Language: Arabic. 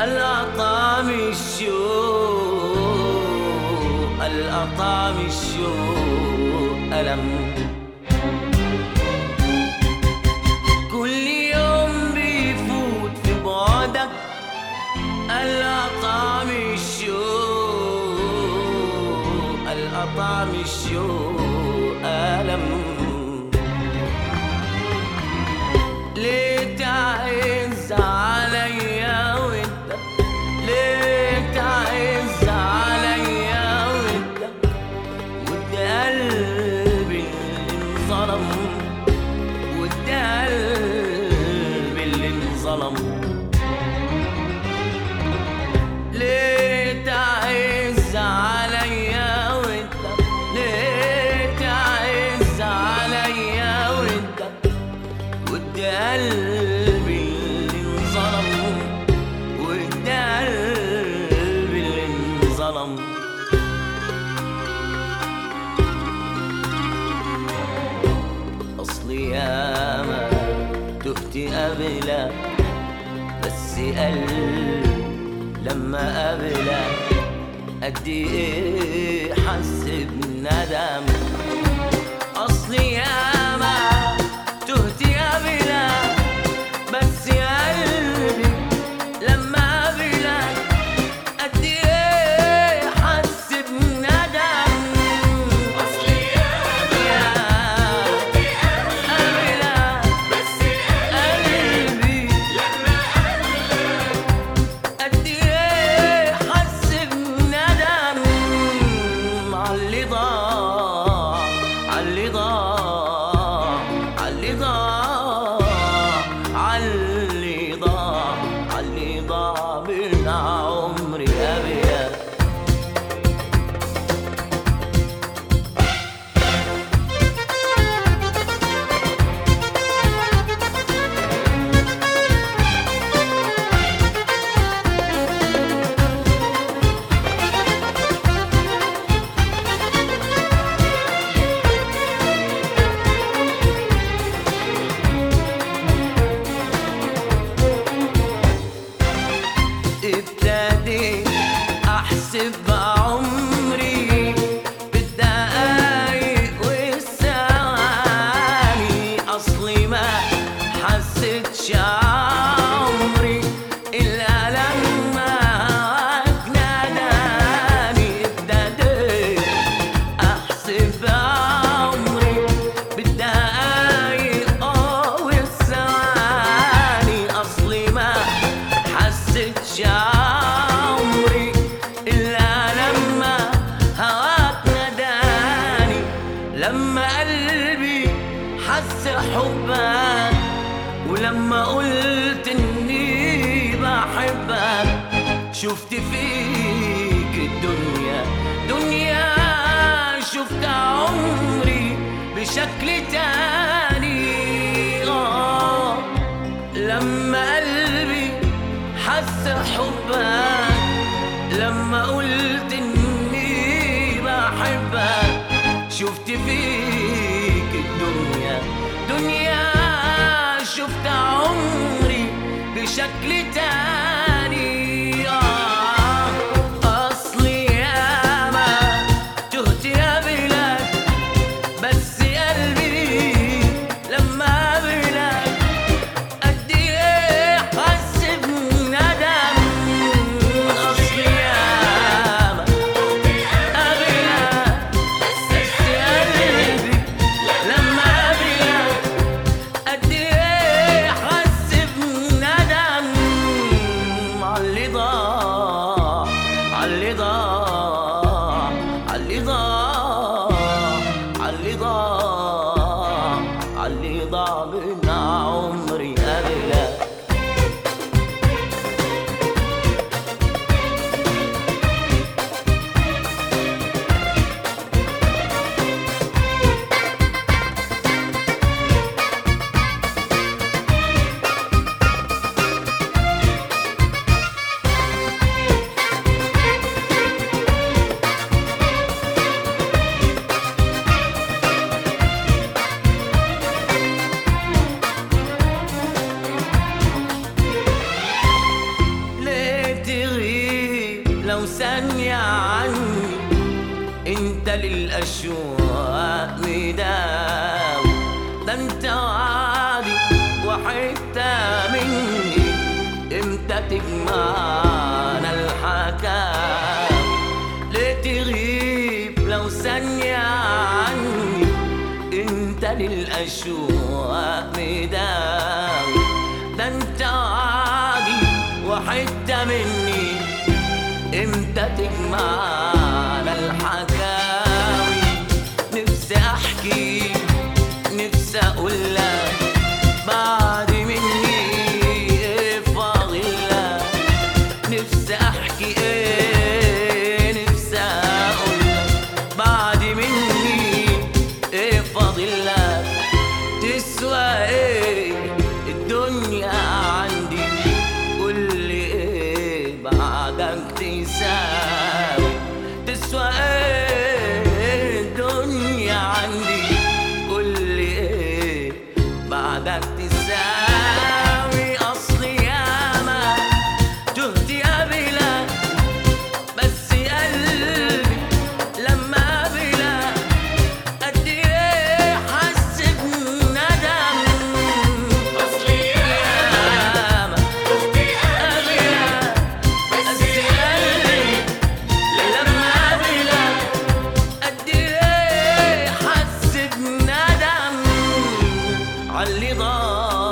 الأطعم الشوق، الأطعم الشوق ألم. كل يوم بيفوت في بعدك الأطعم الشوق، الأطعم الشوق ألم. ليه تعز عليا وانت، ليه تعز عليا وانت، وانت قلبي اللي انظلم، وانت قلبي اللي انظلم. ليه تعز عليا وانت، ليه تعز عليا وانت، وانت قلبي اللي انظلم، وانت قلبي اللي انظلم. اصلي ياما تهت قبلك، بس قلبي لما قابلك قد ايه حس بندم. اصلي ياما تهت قبلك، بس قلبي لما قابلك قد ايه حس بندم. اصلي ياما تهت قبلك، بس قلبي لما قابلك قد ايه حس بندم. عاللي ضاع، عاللي ضاع، عاللي ضاع، عاللي ضاع، عاللي ضاع من عمري أبيض. ابتديت احسب عمري بالدقايق والثواني. اصلي ما حسيتش عمري الا لما ناداني. ابتديت احسب عمري بالدقايق والثواني. اصلي ما حسيتش عمري إلا لما هواك ناداني. لما قلبي حس حبك، ولما قلت إني بحبك، شفت فيك الدنيا دنيا. شفت عمري بشكل تاني. لما قلبي حس حبك، لما قلت إني بحبك، شفت فيك الدنيا دنيا. شفت عمري بشكل تاني. أصلي ياما تهت قبلك، بس قلبي لما قابلك قد ايه حس بندم. اصلي ياما قابلك، بس قلبي لما قابلك قد ايه حس بندم. عاللي ضاع، عاللي ضاع، عاللي ضاع، عاللي ضاع، عاللي ضاع من عمري قبلك. للأشواق مداوي، ده انت وعدي وحتة مني، امتى تجمعنا الحكاوي؟ ليه تغيب لو ثانية عني؟ انت للأشواق مداوي، ده انت وعدي وحتة مني، امتى تجمعنا الحكاوي؟ نفسي احكي، نفسي اقولك بعد مني ايه فاضلك، نفسي احكي ايه، نفسي اقولك بعد مني ايه فاضلك. تسوى ايه الدنيا عندي؟ قولي ايه بعدك تساوي؟ تسوى ايه الدنيا عندي؟ قولي ايه بعدك تساوي؟ اصلي ياما تهت قبلك، بس قلبي لما قبلك قد ايه حس بندم. اصلي ياما تهت قبلك، بس قلبي لما قبلك قد ايه حس بندم عاللي ضاع